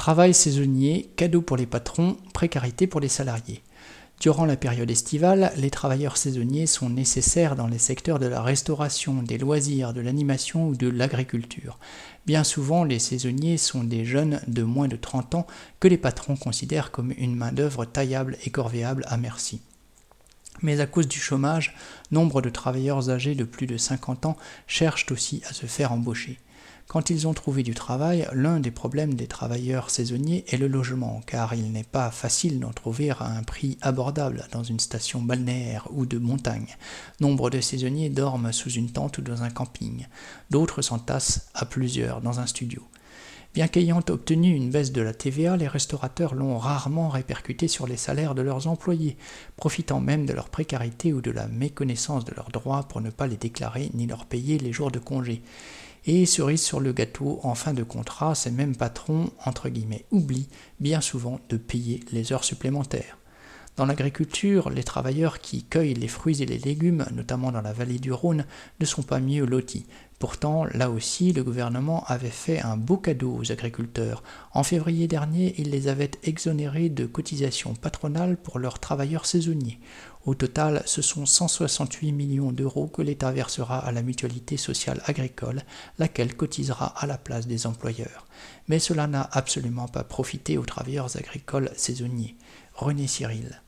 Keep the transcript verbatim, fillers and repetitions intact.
Travail saisonnier, cadeau pour les patrons, précarité pour les salariés. Durant la période estivale, les travailleurs saisonniers sont nécessaires dans les secteurs de la restauration, des loisirs, de l'animation ou de l'agriculture. Bien souvent, les saisonniers sont des jeunes de moins de trente ans que les patrons considèrent comme une main-d'œuvre taillable et corvéable à merci. Mais à cause du chômage, nombre de travailleurs âgés de plus de cinquante ans cherchent aussi à se faire embaucher. Quand ils ont trouvé du travail, l'un des problèmes des travailleurs saisonniers est le logement, car il n'est pas facile d'en trouver à un prix abordable dans une station balnéaire ou de montagne. Nombre de saisonniers dorment sous une tente ou dans un camping. D'autres s'entassent à plusieurs dans un studio. Bien qu'ayant obtenu une baisse de la T V A, les restaurateurs l'ont rarement répercuté sur les salaires de leurs employés, profitant même de leur précarité ou de la méconnaissance de leurs droits pour ne pas les déclarer ni leur payer les jours de congé. Et cerise sur le gâteau, en fin de contrat, ces mêmes patrons, entre guillemets, oublient bien souvent de payer les heures supplémentaires. Dans l'agriculture, les travailleurs qui cueillent les fruits et les légumes, notamment dans la vallée du Rhône, ne sont pas mieux lotis. Pourtant, là aussi, le gouvernement avait fait un beau cadeau aux agriculteurs. En février dernier, il les avait exonérés de cotisations patronales pour leurs travailleurs saisonniers. Au total, ce sont cent soixante-huit millions d'euros que l'État versera à la mutualité sociale agricole, laquelle cotisera à la place des employeurs. Mais cela n'a absolument pas profité aux travailleurs agricoles saisonniers. René Cyril.